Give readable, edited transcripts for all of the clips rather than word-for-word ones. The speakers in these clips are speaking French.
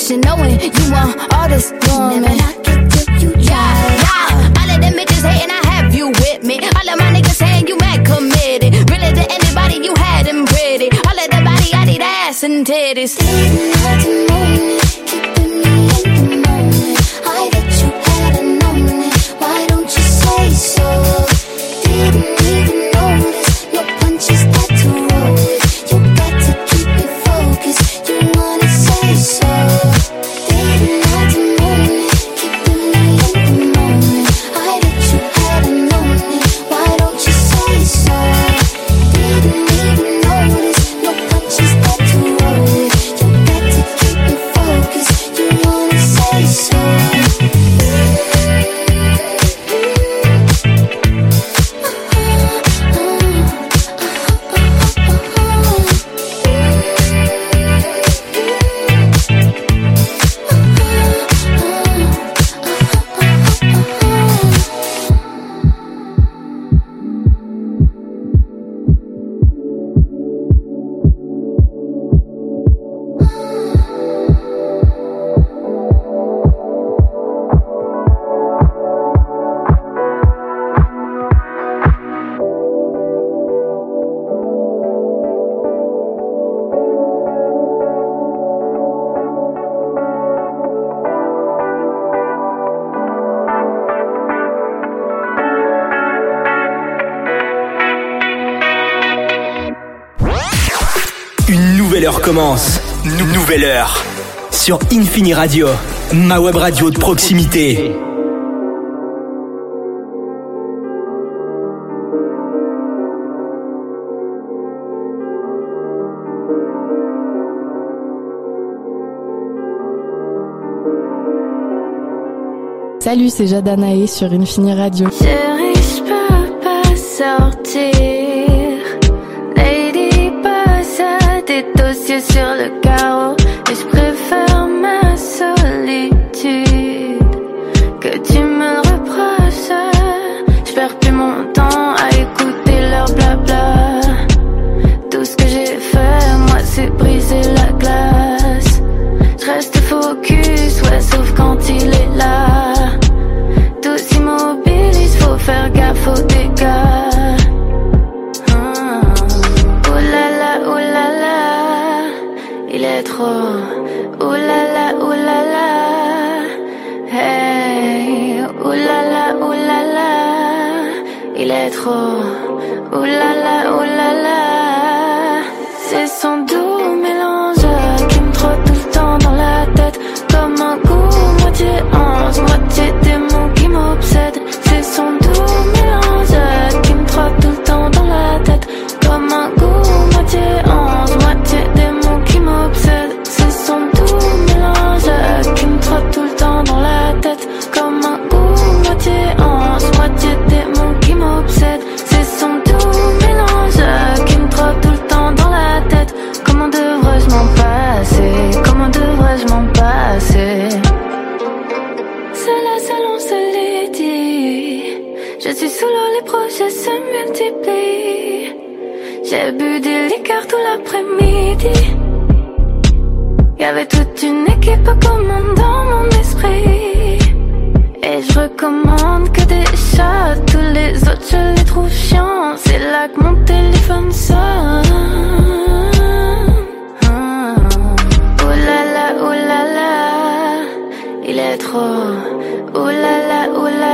condition, knowing you want all this woman. Never knock it till you try. Yeah. All of them bitches hating, I have you with me. All of my niggas saying you mad committed. Really to anybody, you had them pretty. All of the body, I need ass and titties. Didn't have to know me, keeping me in the moment. I bet you had known it. Why don't you say so? Didn't even notice. No punches that to roll with. You got to keep it focused. You wanna say so? Didn't have to know me, keeping me in the moment. I bet you had known it. Why don't you say so? Didn't even notice. No punches that to roll with. You got to keep it focused. You wanna say so? L'heure commence. Nouvelle heure. Sur Infini Radio, ma web radio de proximité. Salut, c'est Jadanae sur Infini Radio. Chérie, je peux pas sortir. Tes dossiers sur le carreau et je préfère ma solitude que tu me le reproches. Je perds plus mon temps à écouter leur blabla. Tout ce que j'ai fait, moi, c'est briser la glace. Je reste focus, ouais, sauf quand il est là. Tout s'immobilise, faut faire gaffe aux dégâts. Il est trop, oulala, oulala, hey, oulala, il est trop, oulala, oulala. C'est son doux mélange qui me trotte tout le temps dans la tête, comme un goût moitié ange, moitié démon qui m'obsède. C'est son doux mélange qui me trotte tout le temps dans la tête, comme un goût moitié ange, moitié démon qui m'obsède. C'est son doux mélange qui me trotte tout le temps dans la tête, comme un goût moitié ange, moitié démon qui m'obsède. C'est son doux mélange qui me trotte tout le temps dans la tête. Comment devrais-je m'en passer? Comment devrais-je m'en passer? C'est la seule, on se l'est dit. Je suis sous l'eau, les projets se multiplient. J'ai bu des liqueurs tout l'après-midi. Y'avait toute une équipe commande dans mon esprit. Et je recommande que des chats. Tous les autres je les trouve chiants. C'est là que mon téléphone sonne. Oulala, il est trop. Oulala,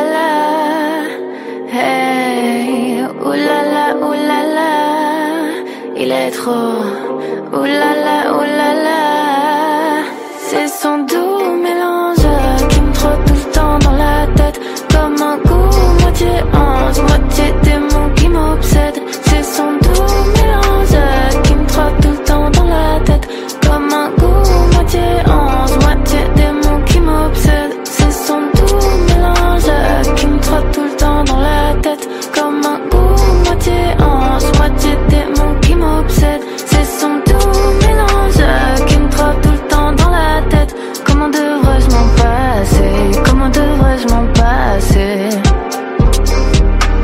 hey, oulala, il est trop. Oulala, c'est son doux mélange qui me trotte tout le temps dans la tête, comme un goût moitié ange, moitié démon qui m'obsède. C'est son doux mélange qui me trotte tout le temps dans la tête, comme un goût moitié ange, moitié démon qui m'obsède. C'est son doux mélange qui me trotte tout le temps dans la tête, comme un goût moitié ange, moitié démon qui m'obsède. C'est son doux mélange qui me trotte tout le temps dans la tête. Comment devrais-je m'en passer? Comment devrais-je m'en passer?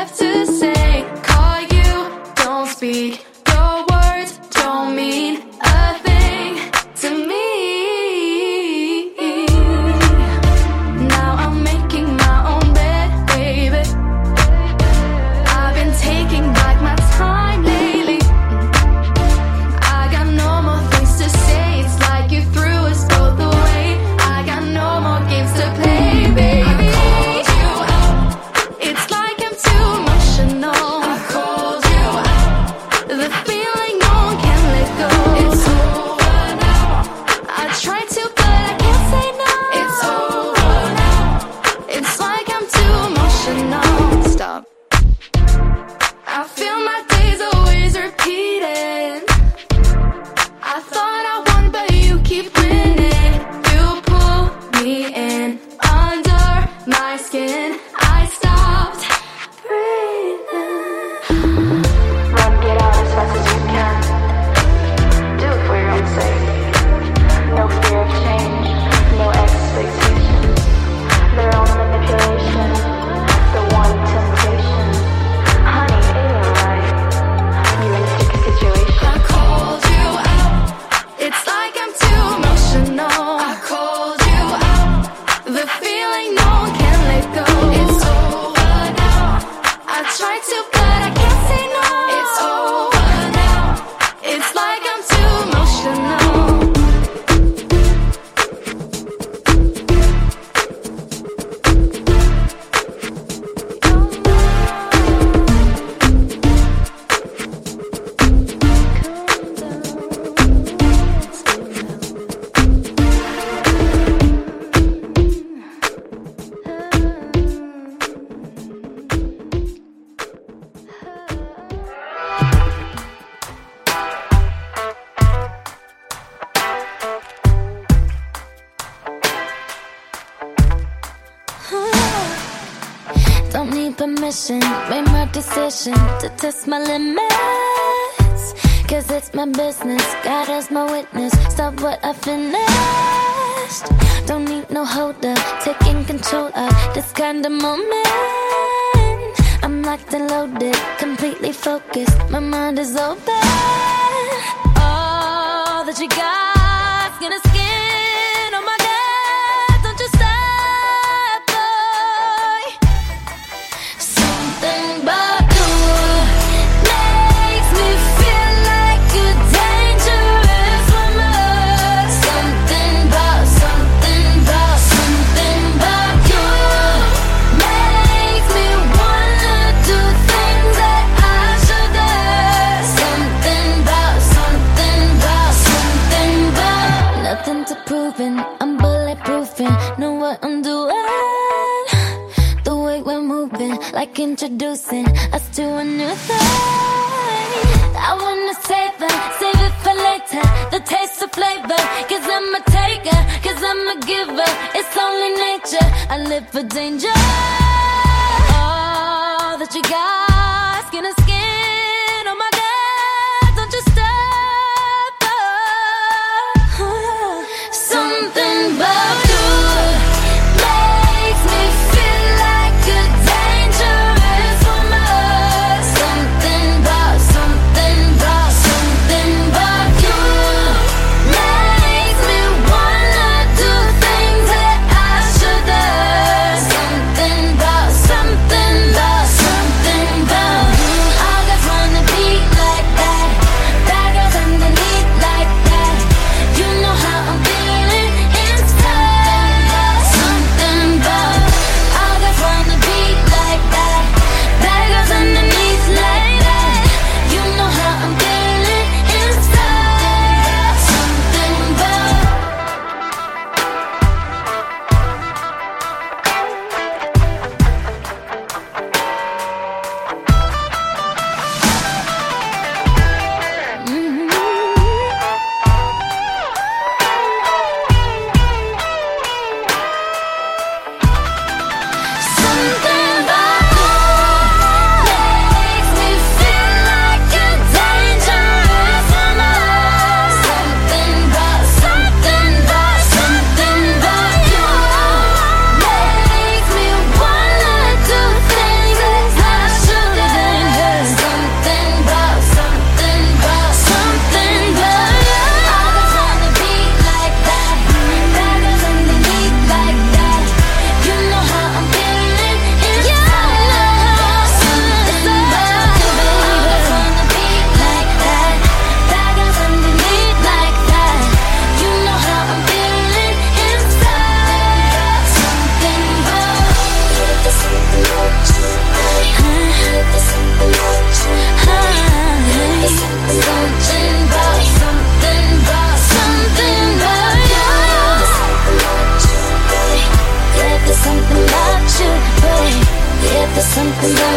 left to say. Call you, don't speak. Your words don't mean a thing to me. Now I'm making my own bed, baby. I've been taking back my time lately. I got no more things to say. It's like you threw us both away. I got no more games to play, baby. I called you out. It's like I'm too emotional. I called you out. The feeling no one can let go. It's over now. I tried to, but I can't say no. It's over now. It's like I'm too emotional. Stop. I feel my days always repeating. I thought I won, but you keep winning. You pull me in under my skin. I stopped breathing. Run, get out as fast as you can. Do it for your own sake. No fear of change, no expectations. Their own manipulation, the one temptation. Honey, it ain't right. You're in a sticky situation. I called you out. It's like I'm too emotional. I called you out. The feeling no one can let go. It's over now. I tried to, but I can't say no. It's over now. It's like I'm too emotional. Don't need permission, made my decision to test my limits. Cause it's my business, God as my witness. Stop what I finished. Don't need no holder, taking control of this kind of moment. I'm locked and loaded, completely focused, my mind is open. All that you got's gonna skin on my neck. Don't you stop, boy. Something about you makes me feel like a dangerous woman. Something about you makes me wanna do things that I shouldn't. Something about nothing to proving. I'm bulletproofing, know what I'm doing. The way we're moving, like introducing us to a new thing. I wanna save it for later. The taste of flavor, cause I'm a taker, cause I'm a giver. It's only nature, I live for danger. All that you got's gonna skin on my neck. Don't you stop, oh. Something about you makes me feel like a dangerous woman. Something about you makes me wanna do things that I shouldn't. Something about you. I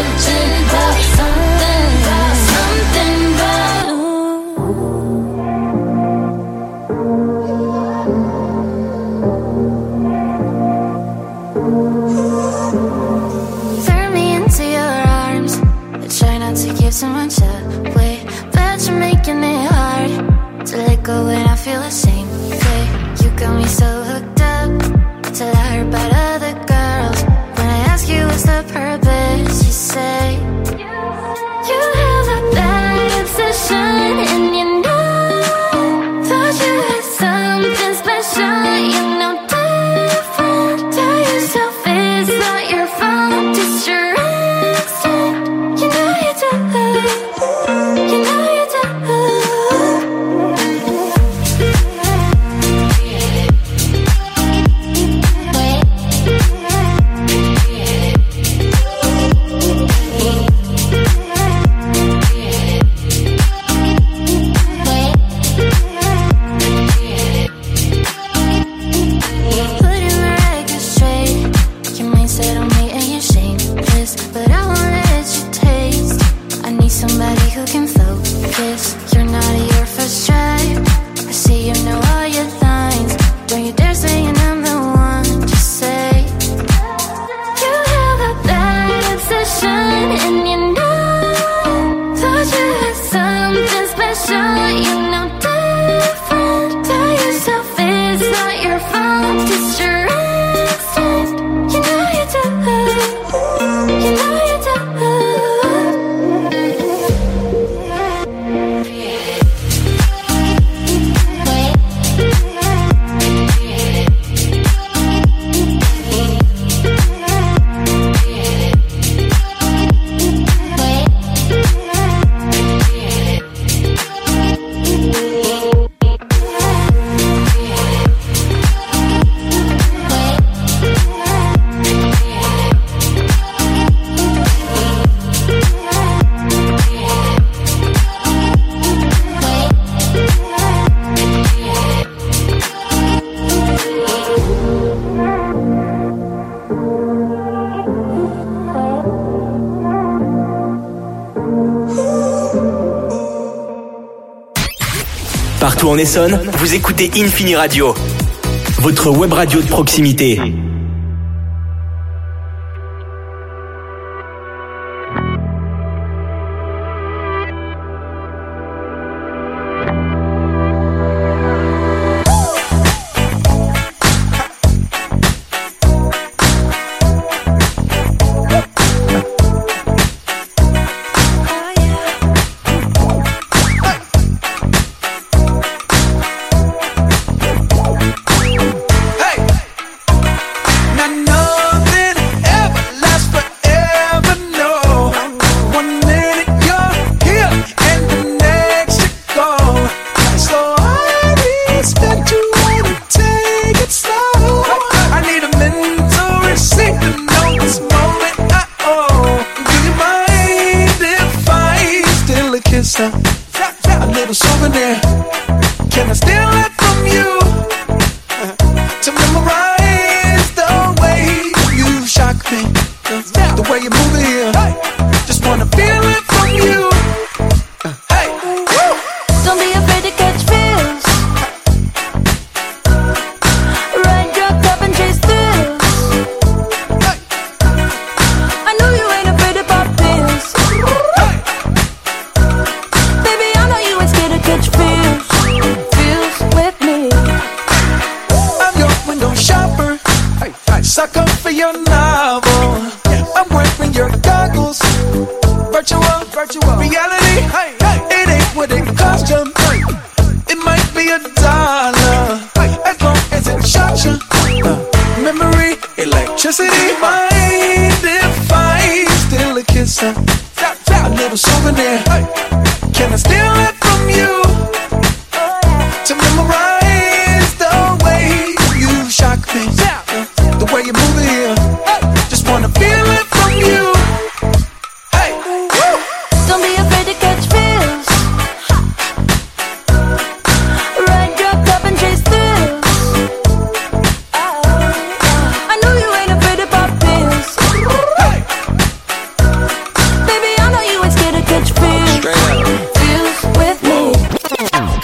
Partout en Essonne, vous écoutez Infini Radio, votre web radio de proximité.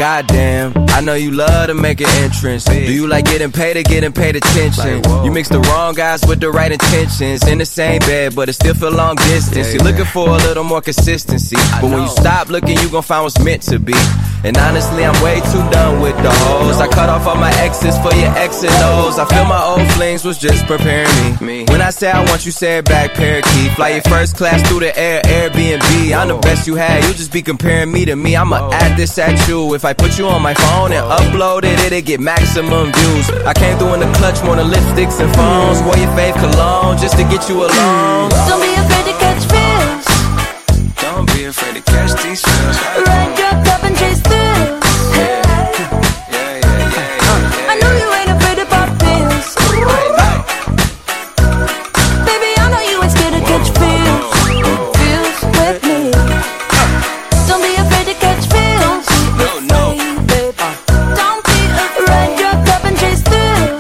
goddamn, I know you love to make an entrance. Do you like getting paid or getting paid attention? You mix the wrong guys with the right intentions. In the same bed, but it still feel long distance. You're looking for a little more consistency, but when you stop looking, you gon' find what's meant to be. And honestly, I'm way too done with the hoes. I cut off all my exes for your X and O's. I feel my old flings was just preparing me. When I say I want you, say it back, parakeet. Fly your first class through the air, Airbnb. I'm the best you had, you just be comparing me to me. I'ma add this at you. If I put you on my phone and upload it, it'll get maximum views. I came through in the clutch, more than lipsticks and phones. Wore your fave cologne just to get you alone. Don't be afraid to catch feels. Don't be afraid to catch these feels. Ride your cup and chase through. I know you ain't afraid to pop pills. Baby, I know you ain't scared to catch feels. Feels with me. Don't be afraid to catch feels. No, baby. Don't be afraid. Ride your cup and chase through.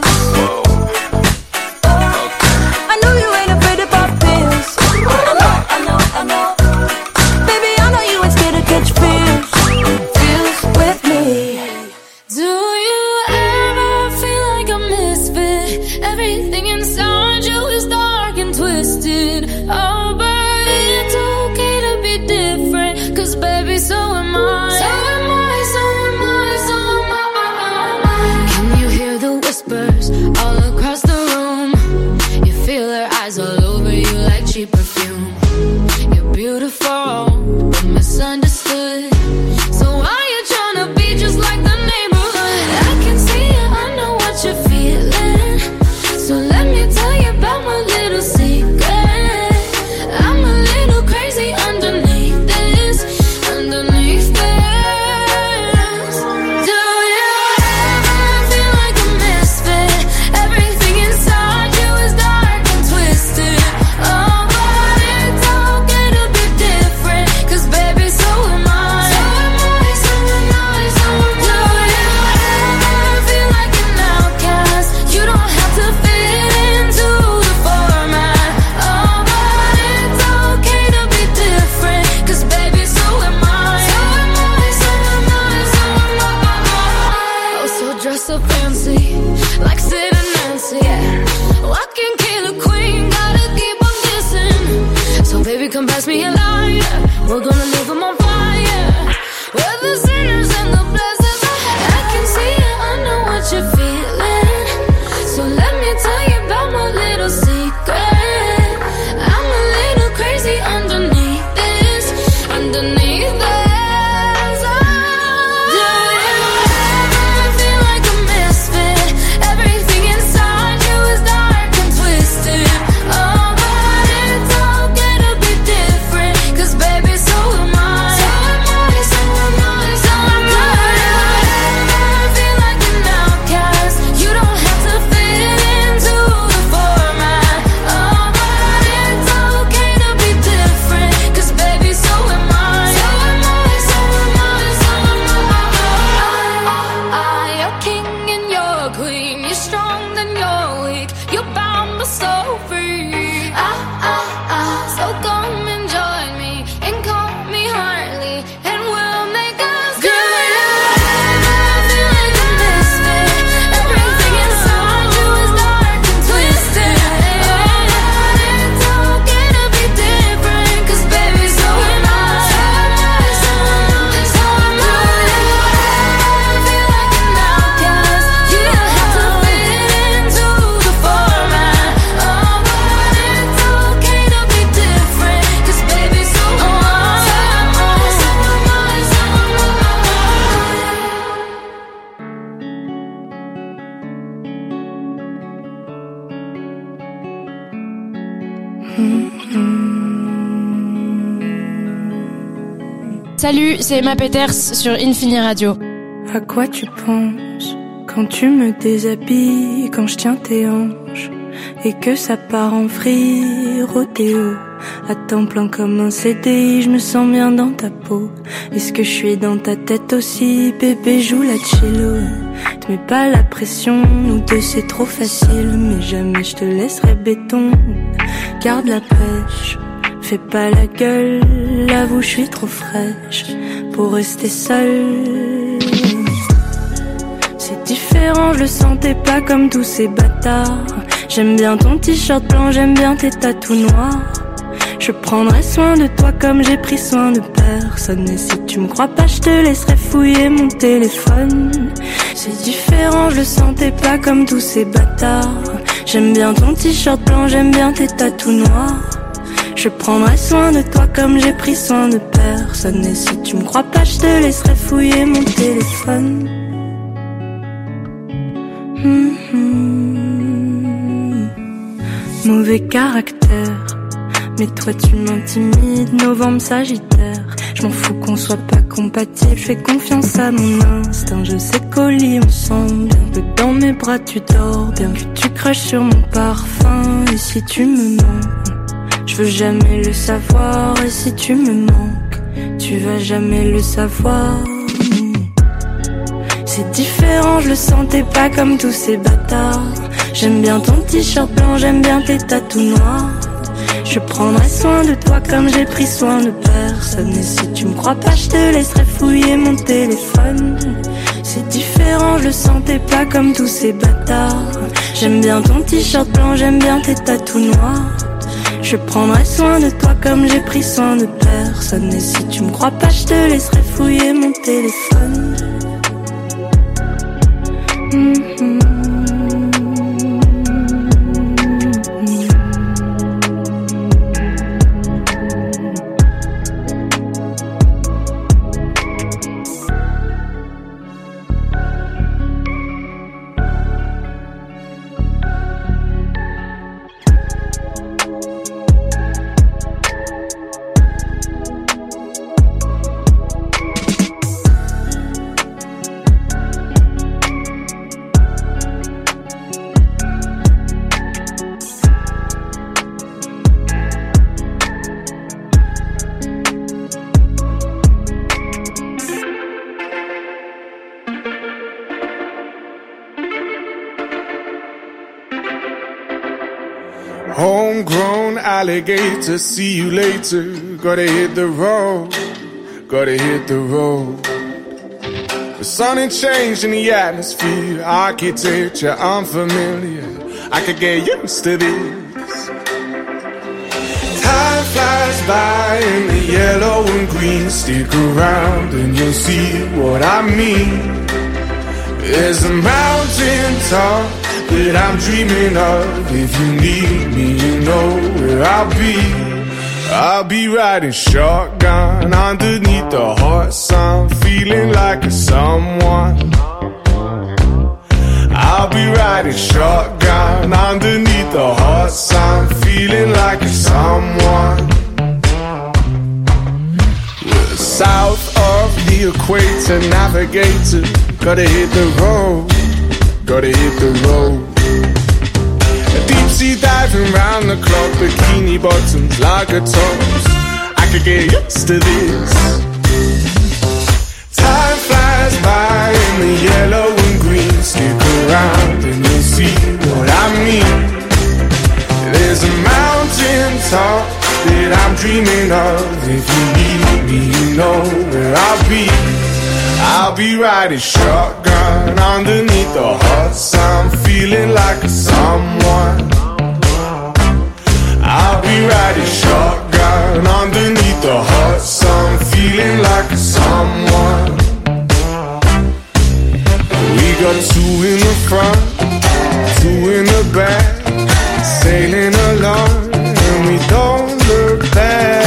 I know you ain't afraid to pop pills. I know. Baby, I know you ain't scared to catch feels. Feels with me. Do you ever feel like a misfit? Everything inside you is dark and twisted. Oh, but it's okay to be different. Cause baby, so am I. So am I, so am I, so am I. Can you hear the whispers all across the room? You feel her eyes all over you like cheap perfume. You're beautiful, but misunderstood. So why you tryna be just like the neighborhood? I can see it, I know what you're feeling. So let me tell you about my little secret. I'm a little crazy underneath this, underneath this. Do you ever feel like a misfit? Everything inside you is dark and twisted. Oh, but it's okay to be different. Cause baby, so am I. So am I, so am I, so am I. Do you ever feel like an outcast? You don't have to fit into the format. Oh, but it's okay to be different. Cause baby, so am I. So am I, so am I, so am I. Oh, so dress up fancy, like Sid and Nancy. Walking killer queen, gotta keep on kissing. So baby, come pass me a lighter. We're gonna leave them on fire. We're the sinners and the blessings. I can see it, I know what you're feeling. So let me tell you about my little secret. I'm a little crazy underneath this, underneath this. Do you ever feel like a misfit? Everything inside you is dark and twisted. Oh, but it's okay to be different. Cause baby, so am I. So am I, so am I, so am I. Do you ever feel like an outcast? You don't have to fit into the format. Oh, but it's okay to be different. Cause baby, so am I. So am I, so am I, so am I. You're king and you're queen. You're strong then you're weak. You're bound but so free. So come and join me and call me Harley, and we'll make us good. Do you ever feel like a misfit? Everything inside you is dark and twisted. It's okay to be different. Cause baby, so am I. So am I, so am I, so am I. Do you ever feel like an outcast? You don't have to fit into the format. Oh, but it's okay to be different. Cause baby, so am I. So am I, so am I, so am I. Salut, c'est Emma Peters sur Infini Radio. À quoi tu penses quand tu me déshabilles, quand je tiens tes hanches et que ça part en free rodéo? À temps plein comme un CDI, je me sens bien dans ta peau. Est-ce que je suis dans ta tête aussi? Bébé, joue la cello. Te mets pas la pression, nous deux c'est trop facile. Mais jamais je te laisserai béton. Garde la pêche, fais pas la gueule. Avoue, je suis trop fraîche pour rester seule. différent, je le sentais pas comme tous ces bâtards. J'aime bien ton t-shirt blanc, j'aime bien tes tatous noirs. Je prendrai soin de toi comme j'ai pris soin de personne. Et si tu me crois pas, je te laisserai fouiller mon téléphone. C'est différent, je le sentais pas comme tous ces bâtards. J'aime bien ton t-shirt blanc, j'aime bien tes tatous noirs. Je prendrai soin de toi comme j'ai pris soin de personne. Et si tu me crois pas, je te laisserai fouiller mon téléphone. Mauvais caractère, mais toi tu m'intimides. Novembre Sagittaire, je m'en fous qu'on soit pas compatible. Je fais confiance à mon instinct, je sais qu'au lit on sent bien que dans mes bras tu dors bien, que tu craches sur mon parfum. Et si tu me manques, je veux jamais le savoir. Et si tu me manques, tu vas jamais le savoir. C'est différent, je le sentais pas comme tous ces bâtards. J'aime bien ton t-shirt blanc, j'aime bien tes tatous noirs. Je prendrai soin de toi comme j'ai pris soin de personne. Et si tu me crois pas, je te laisserai fouiller mon téléphone. C'est différent, je le sentais pas comme tous ces bâtards. J'aime bien ton t-shirt blanc, j'aime bien tes tatous noirs. Je prendrai soin de toi comme j'ai pris soin de personne. Et si tu me crois pas, je te laisserai fouiller mon téléphone. Homegrown alligator, see you later. Gotta hit the road, gotta hit the road. The sun ain't changed in the atmosphere, architecture unfamiliar. I could get used to this. Time flies by in the yellow and green. Stick around and you'll see what I mean. There's a mountain top that I'm dreaming of. If you need me, you know where I'll be. I'll be riding shotgun underneath the hot sun, feeling like a someone. I'll be riding shotgun underneath the hot sun, feeling like a someone. We're south of the equator, navigator. Gotta hit the road, gotta hit the road. Deep sea diving round the clock, bikini bottoms, lager tops. I could get used to this. Time flies by in the yellow and green. Stick around and you'll see what I mean. There's a mountain top that I'm dreaming of. If you need me, you know where I'll be. I'll be riding shotgun underneath the hot sun, feeling like a someone. I'll be riding shotgun underneath the hot sun, feeling like a someone. We got two in the front, two in the back, sailing along and we don't look back.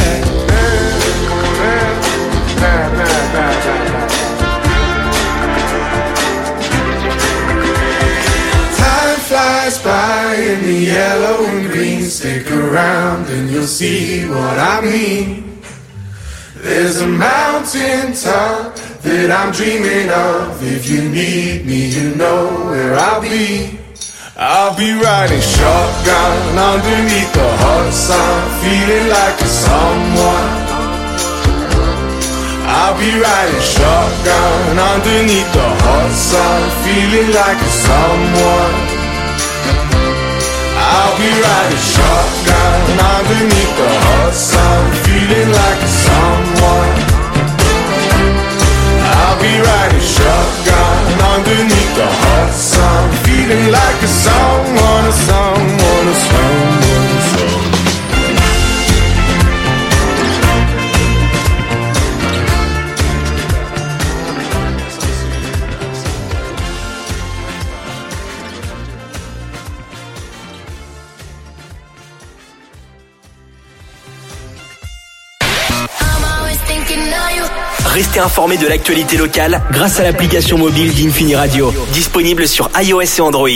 Flies by in the yellow and green. Stick around and you'll see what I mean. There's a mountain top that I'm dreaming of. If you need me, you know where I'll be. I'll be riding shotgun underneath the hot sun, feeling like a someone. I'll be riding shotgun underneath the hot sun, feeling like a someone. I'll be riding shotgun underneath the hot sun, feeling like a someone. I'll be riding shotgun underneath the hot Restez informés de l'actualité locale grâce à l'application mobile d'Infini Radio, disponible sur iOS et Android.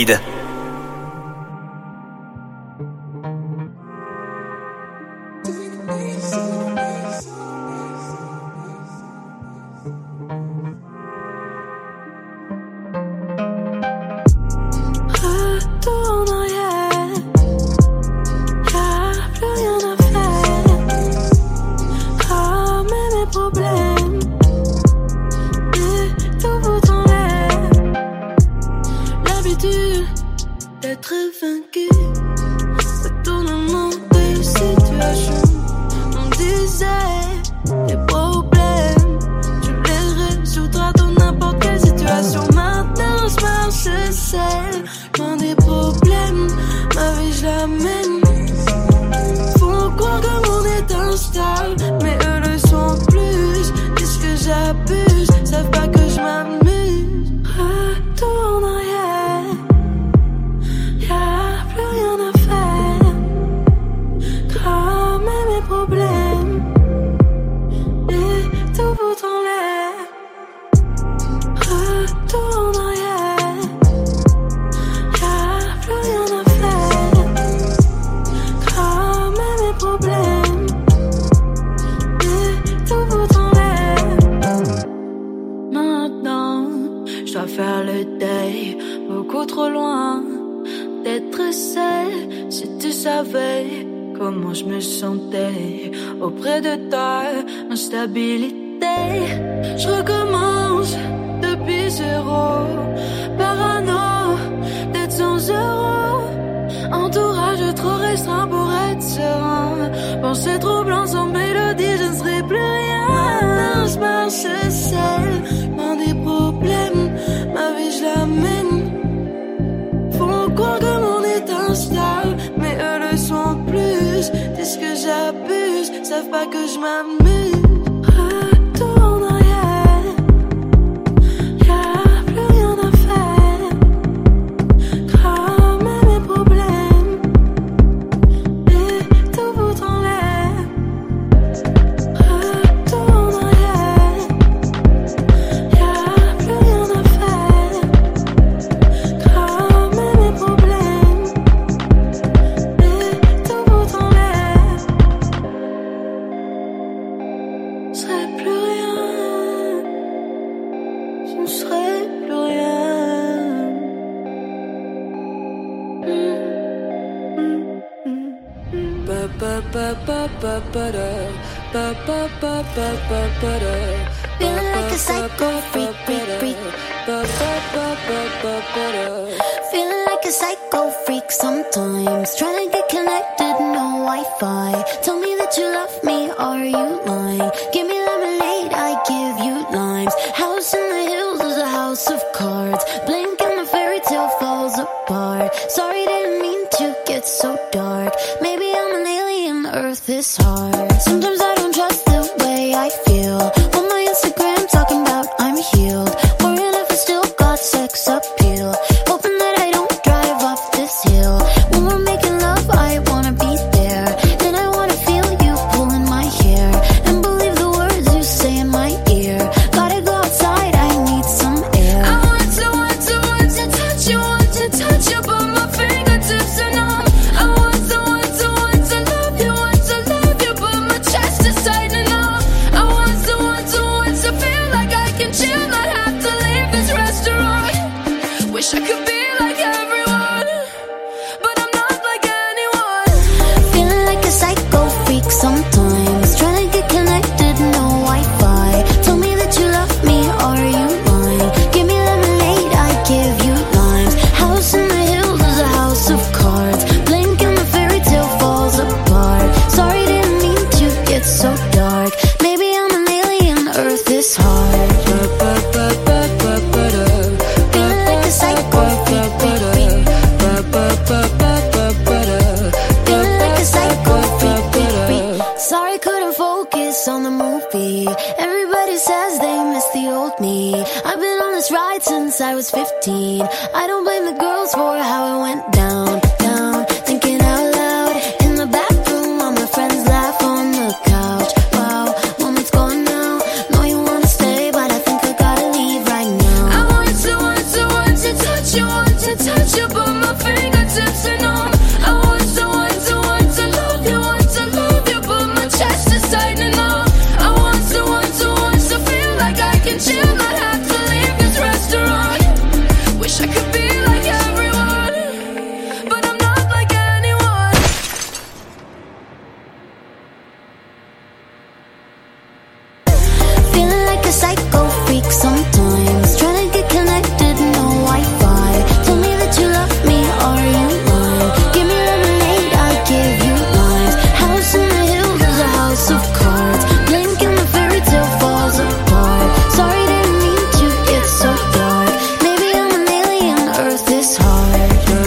Je recommence depuis zéro. Parano d'être sans euros. Entourage trop restreint pour être serein. Pensée troublant sans mélodie, je ne serai plus rien. Je marche seul, loin des problèmes. Ma vie je la mène. Font croire que le monde est instable, mais eux le sont plus. Disent que j'abuse, savent pas que je m'amuse. Feeling like a psycho freak, Feeling like a psycho freak sometimes. Trying to get connected, no Wi-Fi. Tell me that you love me, are you lying? Give me lemonade, I give you limes. House in the hills is a house of cards. Blink and the fairy tale falls apart. Sorry, didn't mean to get so dark. Maybe I'm an alien, Earth is hard. Sometimes I don't trust the way I feel. On my Instagram talking about I'm healed. Worrying if I still got sex appeal. Hoping that I don't drive off this hill. When we're making love, I wanna be there. Then I wanna feel you pulling my hair. And believe the words you say in my ear. Gotta go outside, I need some air. I want to touch you, but my fingertips are numb. I want to love you, but my chest is tightening up. I want to feel like I can chill, not have to leave this restaurant. Wish I could be like everyone, but I'm not like anyone. Feeling like a psycho freak sometimes. Trying to get connected, no Wi-Fi. Tell me that you love me, are you lying? Give me lemonade, I give you limes. House in the hills is a house of cards. Blink and the fairy tale falls apart. Sorry, didn't mean to get so dark. Maybe I'm an alien, Earth is hard. Feeling like a psycho freak, Feeling like a psycho freak. Sorry, couldn't focus on the movie. Everybody says they miss the old me. I've been on this ride since I was 15. I don't blame the girls for how it went down. Thinking out loud in the bathroom while my friends laugh on the couch. Wow, moment's gone now. No, you wanna a psycho freak sometimes. Trying to get connected, no Wi-Fi. Tell me that you love me, are you mine? Give me lemonade, I'll give you limes. House in the hills is a house of cards. Blink and the fairy tale falls apart. Sorry, didn't mean to get so dark. Maybe I'm an alien, Earth is hard.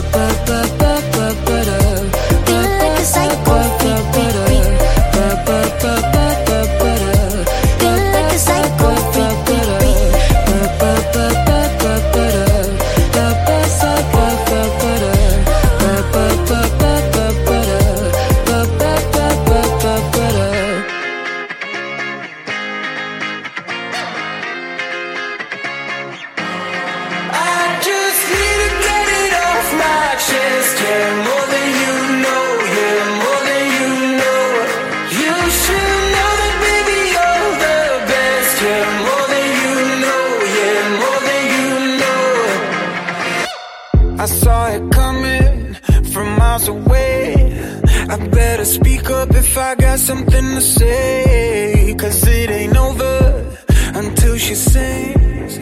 Feeling like a psycho freak, freak, freak. Feeling like a psycho freak, freak, freak. I just need to get it off my chest. Yeah, more than you know. Yeah, more than you know. You should know that, baby, you're the best. Yeah, more than you know. Yeah, more than you know. I saw it coming from miles away. I better speak up if I got something to say. 'Cause it ain't over until she sings.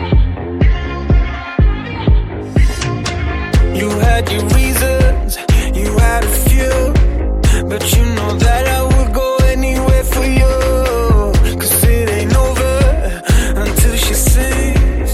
You had your reasons, you had a few, but you know that I would go anywhere for you. 'Cause it ain't over until she sings.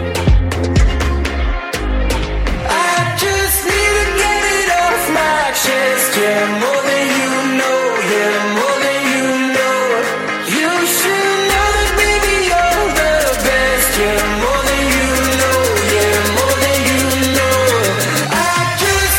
I just need to get it off my chest. Yeah, more than you know. Yeah, more than you know. You should know that, baby, you're the best. Yeah, more than you know. Yeah, more than you know. I just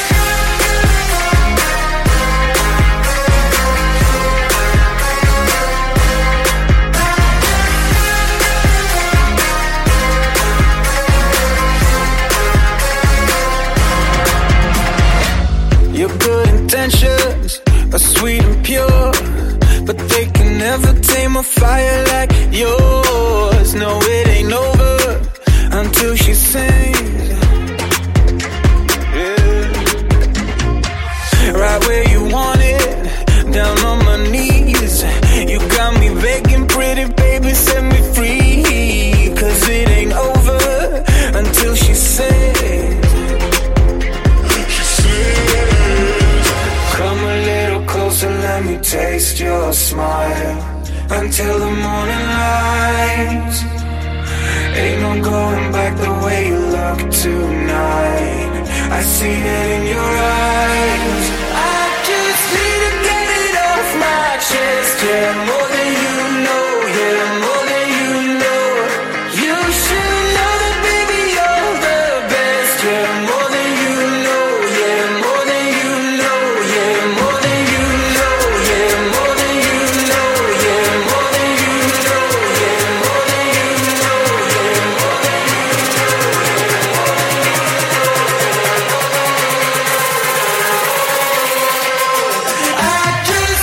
your good intentions are sweet and pure, but they can never tame a fire like yours. No, it ain't over until she sings. Yeah. Right where you want it, down on my knees. You got me begging, pretty baby, set me free. 'Cause it ain't over until she sings. Come a little closer, let me taste your smile. Until the morning light. Ain't no going back the way you look tonight. I see it in your eyes. I just need to get it off my chest. Yeah, more than you know. Yeah, more than you know. You should know that, baby, you're the best. Yeah, more than you know. Yeah, more than you know. Yeah, more than you know. Yeah, more than you know. Yeah, more than you know. Yeah, more than you know. Yeah, more than you know. I just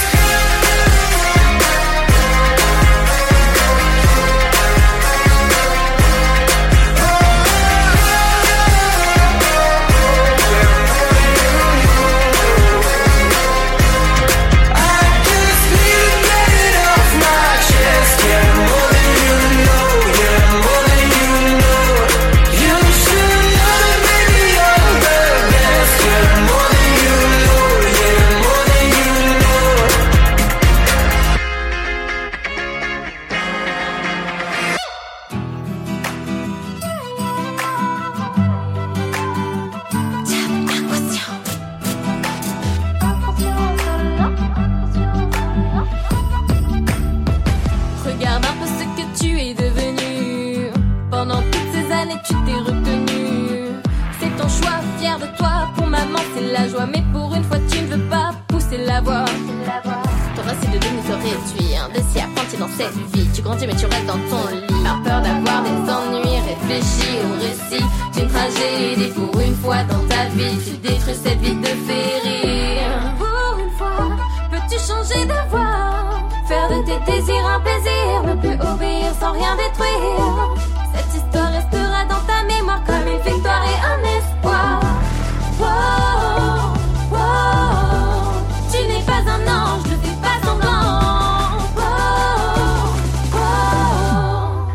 Regarde un peu ce que tu es devenu. Pendant toutes ces années tu t'es retenu. C'est ton choix, fier de toi. Pour maman c'est la joie. Mais pour une fois tu ne veux pas pousser la voix. Ton racine de demi se réduit. Un déci apprenti dans cette vie. Tu grandis mais tu restes dans ton lit. Par peur d'avoir des ennuis. Réfléchis au récit d'une tragédie. Pour une fois dans ta vie tu détruis cette vie de féerie. Pour une fois peux-tu changer de voie? Faire de tes désirs un plaisir, ne plus obéir sans rien détruire. Cette histoire restera dans ta mémoire comme une victoire et un espoir. Wow, wow, tu n'es pas un ange, ne fais pas semblant. Wow, wow,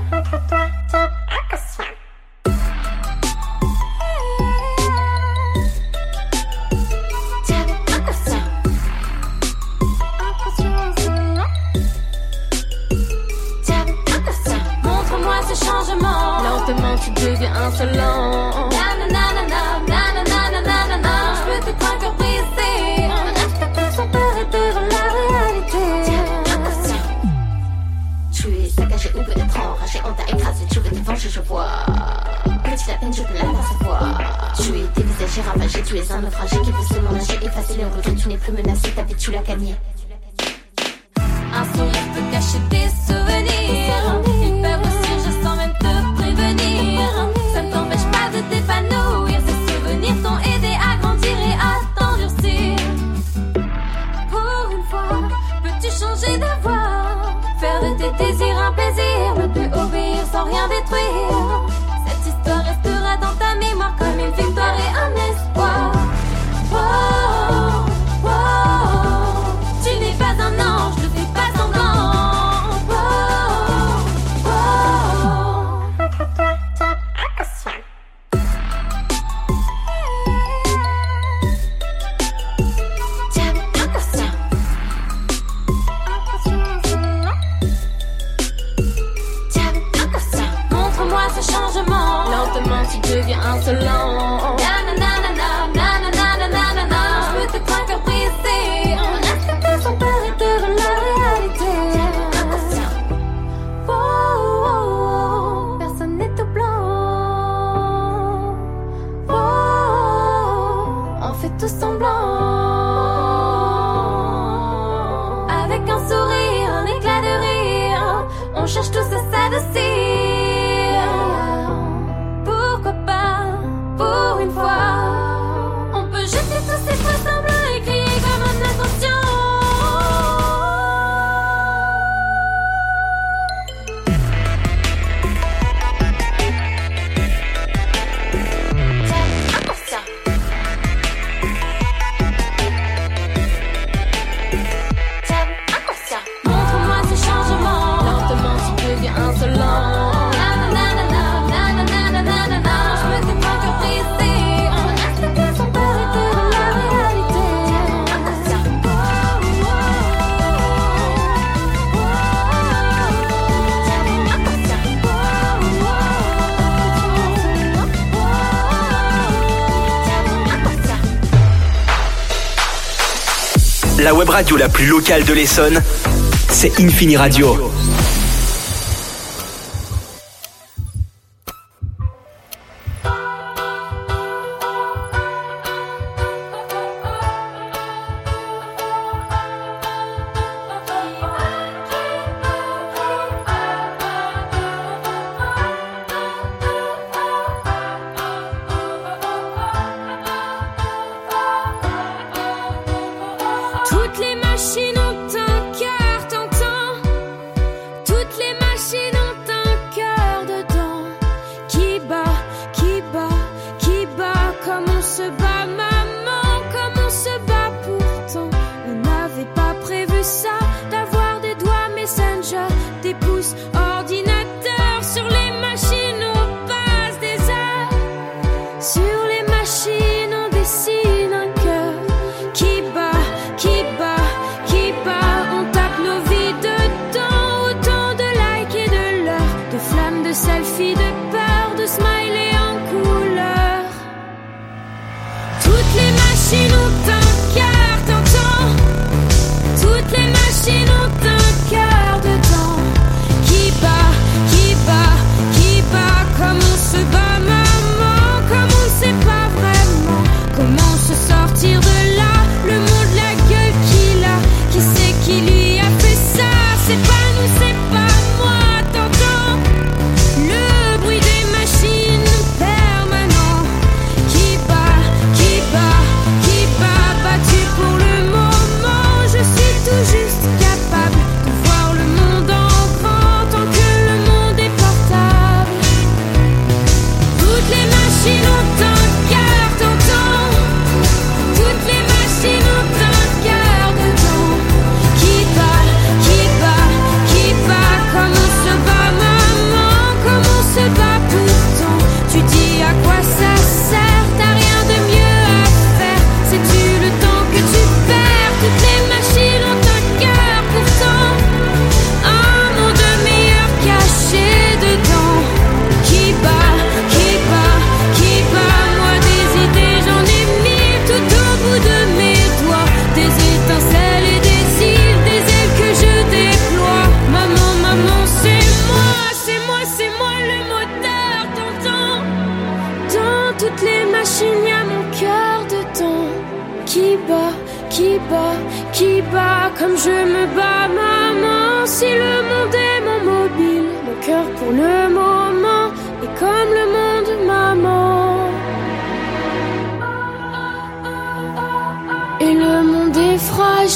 ce changement. Lentement tu deviens insolent. Je peux t'être un cœur brisé. Reste sans peur et devant la réalité. Tiens, inconscient. Tu es saccagé ou peut-être enragé. On t'a écrasé, tu veux te venger, je vois. Petite à peine, je peux la percevoir. Tu es dévisagé, ravagé, tu es un naufragé qui veut se ménager, effacer les regrets. Tu n'es plus menacé, ta vie tu l'as gagnée. Un sourire peut cacher des souvenirs. Ils peuvent ressurgir sans même te prévenir. Ça ne t'empêche pas de t'épanouir. Ces souvenirs t'ont aidé à grandir et à t'endurcir. Pour une fois, peux-tu changer de voie? Faire de tes désirs un plaisir. Ne plus obéir sans rien détruire. Cette histoire restera dans ta mémoire comme une victoire et un espoir. Oh, oh, oh. Tu n'es pas un ange, ne fais pas semblant. Oh, oh, oh. Tiens, inconscient. Tiens, inconscient. Montre-moi ce changement. Lentement tu deviens insolent. Je peux t'être un cœur brisé. Reste sans peur et devant la réalité. Inconscient. Oh, oh, oh. Personne n'est tout blanc. Oh, oh, on fait tout semblant. Avec un sourire, un éclat de rire, on cherche tous à s'adoucir. Pourquoi pas, pour une fois, on peut jeter tous ces faux semblants et crier comme un inconscient. Tiens, inconscient. Tiens, inconscient. Montre-moi ce changement. Lentement tu deviens insolent. Je peux t'être un cœur brisé. Reste sans peur et devant la réalité. Inconscient. La web radio la plus locale de l'Essonne, c'est Infini Radio. Toutes les machines ont un cœur, t'entends? Toutes les machines ont un cœur dedans. Qui bat, qui bat, qui bat. Comme on se bat, maman, comme on se bat pourtant. On n'avait pas prévu ça, d'avoir des doigts Messenger, des pouces ordinateur. Sur les machines on passe des heures. Sur les machines on dessine un cœur. Qui bat, qui bat, qui bat. On tape nos vies dedans. Autant de likes et de l'heure, de flammes, de selfies, de peur, de smileys en couleur. Toutes les machines ont un cœur, t'entends? Toutes les machines ont un cœur dedans. Qui bat,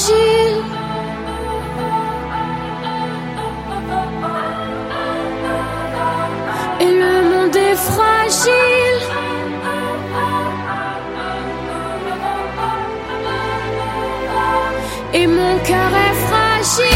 fragile. Et le monde est fragile. Et mon cœur est fragile.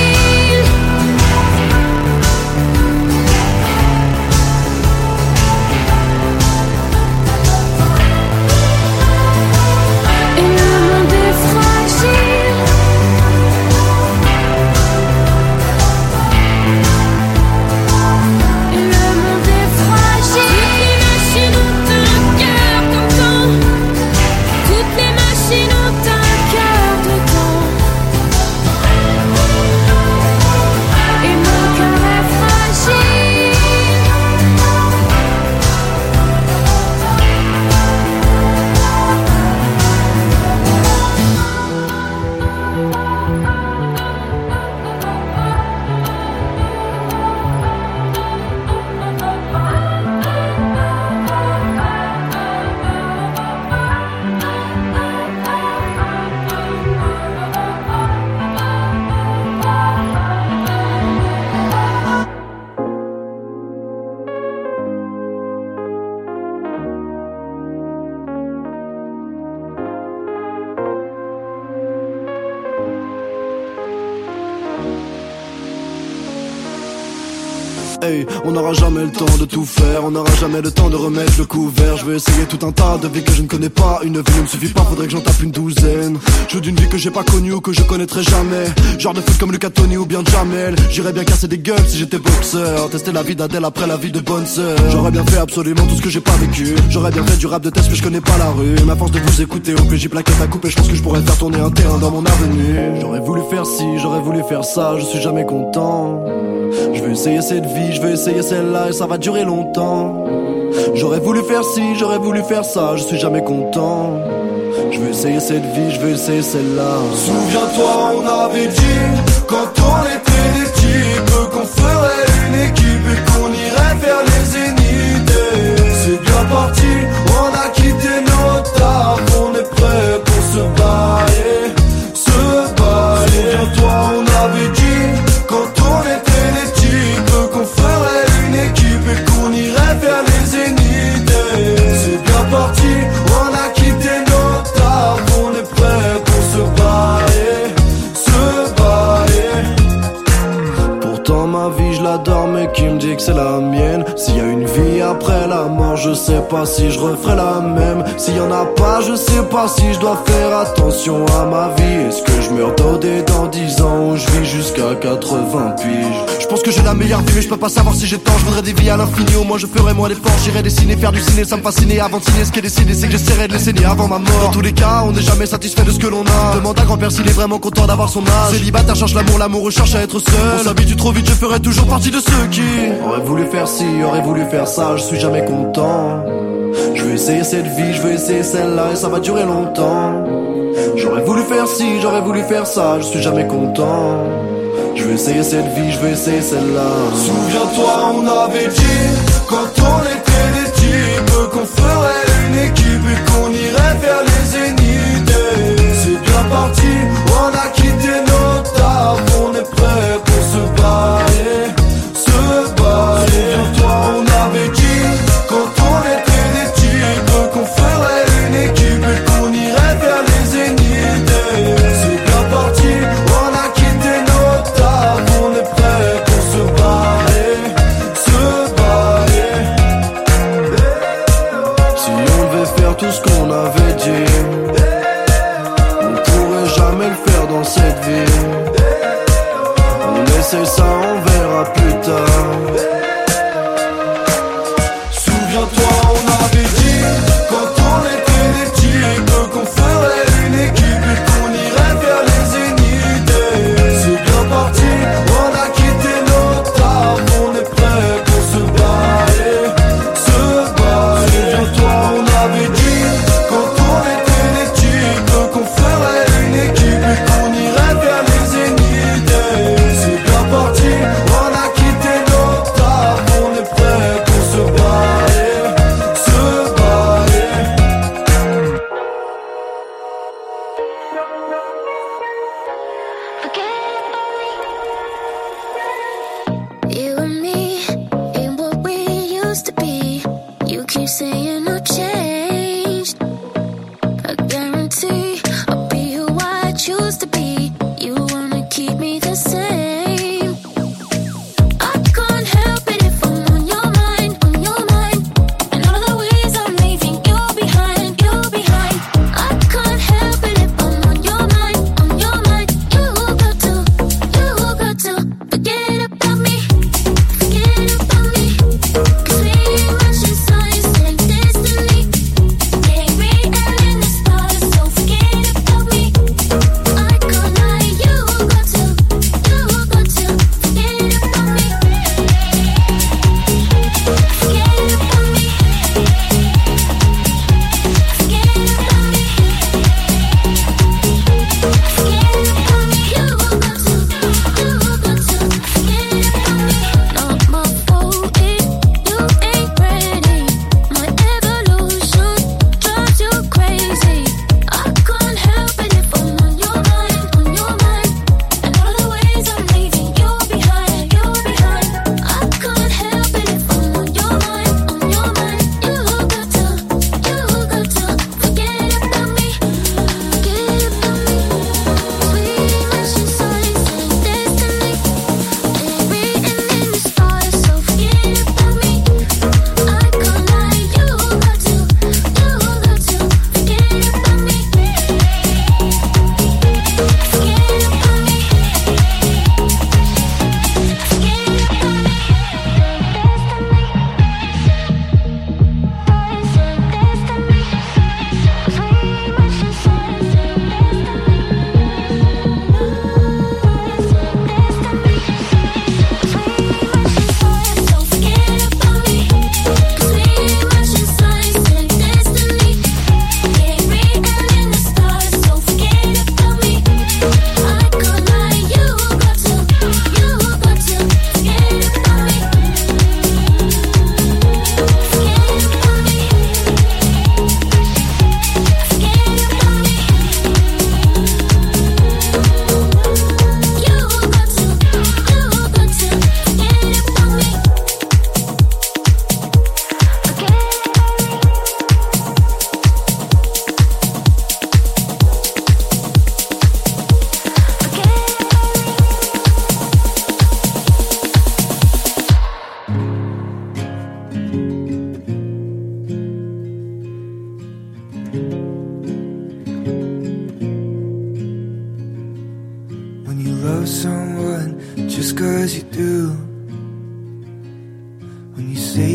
Hey, on n'aura jamais le temps de tout faire, on n'aura jamais le temps de remettre le couvert. Je veux essayer tout un tas de vies que je ne connais pas. Une vie ne me suffit pas, faudrait que j'en tape une douzaine. Je veux d'une vie que j'ai pas connue ou que je connaîtrai jamais. Genre de foot comme Lucas Tony ou bien Jamel. J'irais bien casser des gueules si j'étais boxeur. Tester la vie d'Adèle après la vie de bonne sœur. J'aurais bien fait absolument tout ce que j'ai pas vécu. J'aurais bien fait du rap de test mais je connais pas la rue. Mais à force de vous écouter au PJ plaquette à couper, je pense que je pourrais faire tourner un terrain dans mon avenue. J'aurais voulu faire ci, j'aurais voulu faire ça, je suis jamais content. Je veux essayer cette vie, je veux essayer celle-là et ça va durer longtemps. J'aurais voulu faire ci, j'aurais voulu faire ça, je suis jamais content. Je veux essayer cette vie, je veux essayer celle-là. Souviens-toi, on avait dit, quand on était des types, qu'on ferait une équipe et qu'on irait faire les zéniths. C'est bien parti, on a quitté nos tables, on est prêt pour se bailler, se bailler. Souviens-toi, on avait dit, quand on était des types, qu'on ferait une équipe et qu'on irait faire les zéniths. C'est bien parti, on a quitté nos tables, on est prêt pour se bailler, se bailler. Pourtant ma vie je l'adore mais qui me dit que c'est la mienne. S'il y a une vie après la mort, je sais pas si je referai la même. S'il y en a pas, je sais pas si je dois faire attention à ma vie. Est-ce que je meurs dodé dans 10 ans ou je vis jusqu'à 80 piges? Je pense que j'ai la meilleure vie mais je peux pas savoir si j'ai tort. Je voudrais des vies à l'infini, au moins je ferai moins d'efforts. J'irai dessiner, faire du ciné, ça me fascinait. Avant de signer, ce qui est décidé c'est que j'essaierai de les saigner avant ma mort. Dans tous les cas, on n'est jamais satisfait de ce que l'on a. Demande à grand-père s'il est vraiment content d'avoir son âge. Célibataire cherche l'amour, l'amour recherche à être seul. On s'habitue trop vite, je ferai toujours partie de ceux qui aurait voulu faire ci, aurait voulu faire ça, je suis jamais content. Je veux essayer cette vie, je veux essayer celle-là et ça va durer longtemps. J'aurais voulu faire ci, j'aurais voulu faire ça, je suis jamais content. Je veux essayer cette vie, je veux essayer celle-là. Souviens-toi, on avait dit, quand on était des types, qu'on ferait une équipe et qu'on irait faire les zéniths. C'est bien parti, on a quitté nos tables, on est prêt pour se bailler, se bailler. Souviens-toi, on avait dit, quand on était des types, qu'on ferait une équipe et qu'on irait faire les zéniths. C'est bien parti, on a quitté nos tables, on est prêt pour se bailler, se bailler.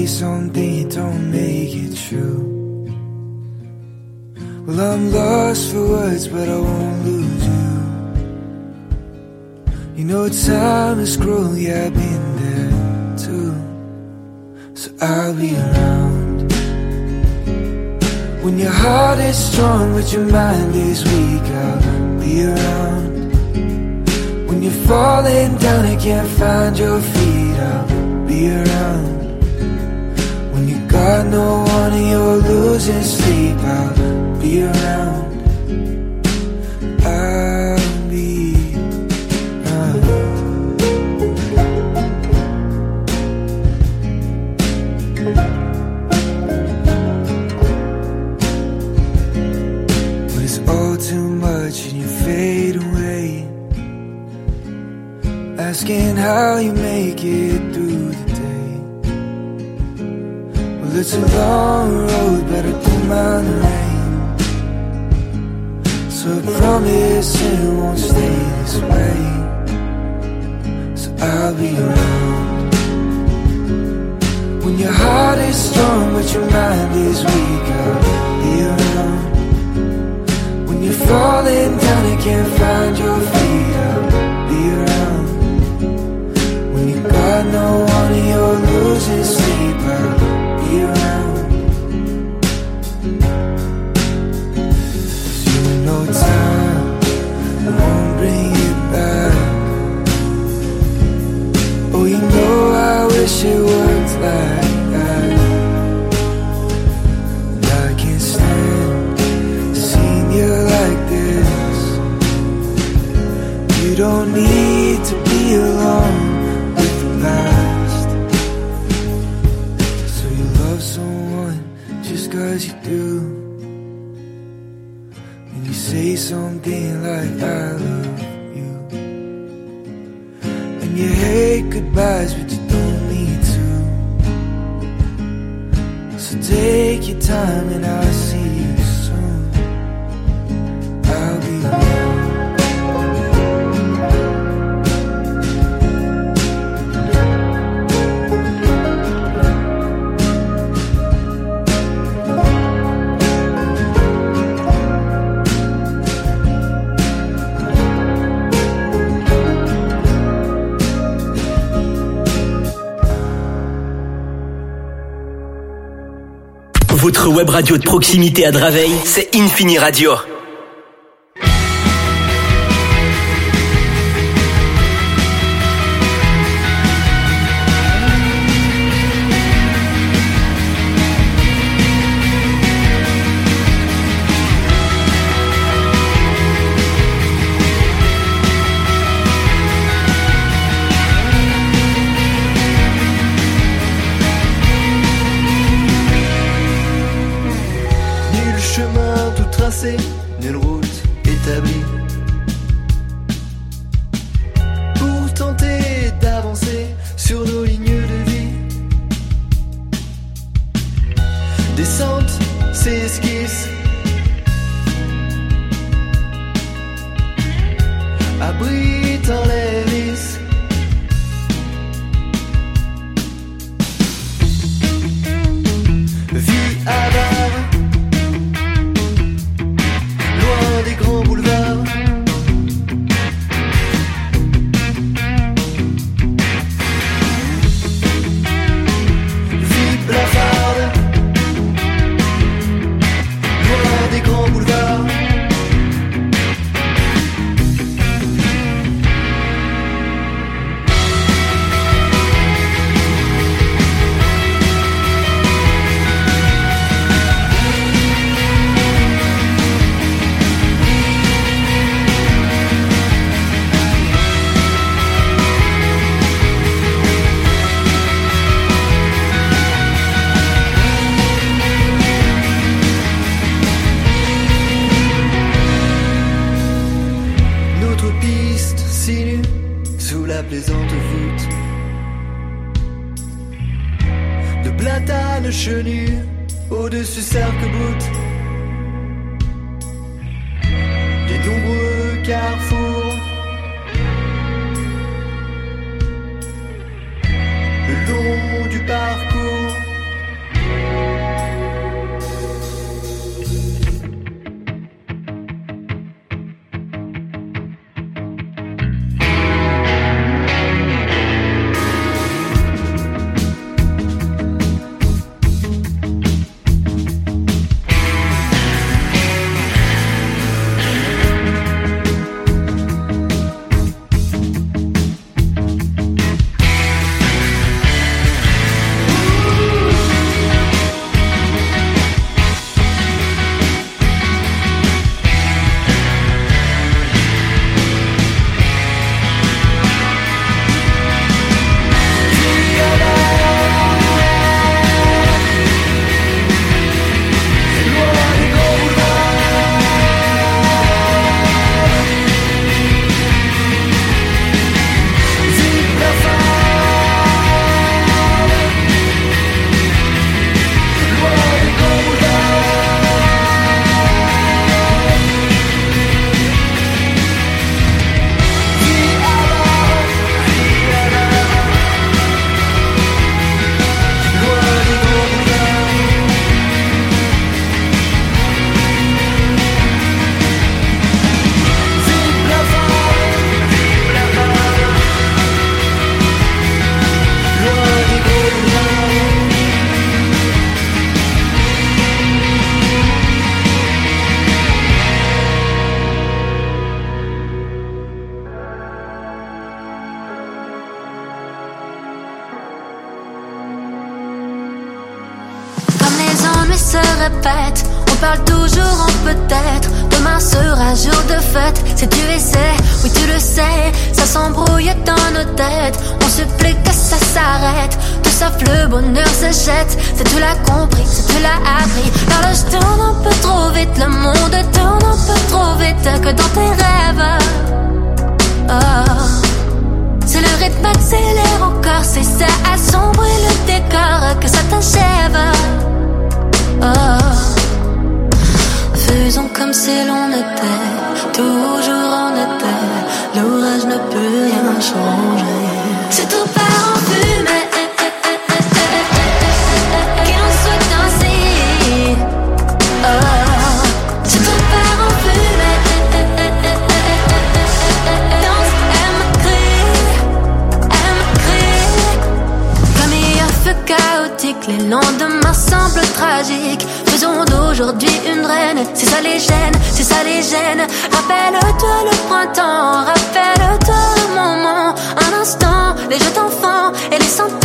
something, don't make it true. Well, I'm lost for words, but I won't lose you. You know time is cruel, yeah, I've been there too. So I'll be around when your heart is strong but your mind is weak. I'll be around when you're falling down and can't find your feet. I'll be around when you got no one and you're losing sleep. I'll be around. I'll be around. When it's all too much and you fade away, asking how you make it through the day. Well, it's a long road, but I don't mind the rain. So I promise it won't stay this way. So I'll be around when your heart is strong but your mind is weak. I'll be around when you're falling down and can't find your feet. I'll be around when you got no one and you're losing sleep. I'll be around. No time, I won't bring it back. Oh, you know I wish it worked like that. And I can't stand seeing you like this. You don't need to be alone with the past. So you love someone just 'cause you do. Say something like I love you, and you hate goodbyes but you don't need to. So take your time and I'll see you soon. I'll be around. Votre web radio de proximité à Draveil, c'est Infini Radio. Nulle route établie pour tenter d'avancer sur nos lignes de vie. Descente, c'est esquisse, abritant les risques. Vie avare, des grands boulevards. Vie blafarde, loin des grands boulevards. Plaisante voûte de platanes chenus au-dessus s'arc-boute, des nombreux carrefours le long du parcours. se répète. On parle toujours en peut-être. Demain sera jour de fête. Si tu essaies, oui tu le sais, ça s'embrouille dans nos têtes. On supplie que ça s'arrête. Tout sauf le bonheur se jette. C'est tu l'as compris, c'est tu l'as appris. L'horloge tourne un peu trop vite, le monde tourne un peu trop vite que dans tes rêves. Oh. C'est le rythme accélère encore, c'est ça assombrit le décor que ça t'achève. Oh. Faisons comme si l'on était, toujours en été. L'orage ne peut rien changer. Si tout part en fumée, qui l'on souhaite danser. Oh. Si tout part en fumée, danse, aime, crie. Comme hier fut chaotique, les lendemains semblent tragiques. Faisons d'aujourd'hui une reine, c'est ça les gêne, c'est ça les gêne. Rappelle-toi le printemps, rappelle-toi le moment. Un instant, les jeux d'enfants et les sentiments.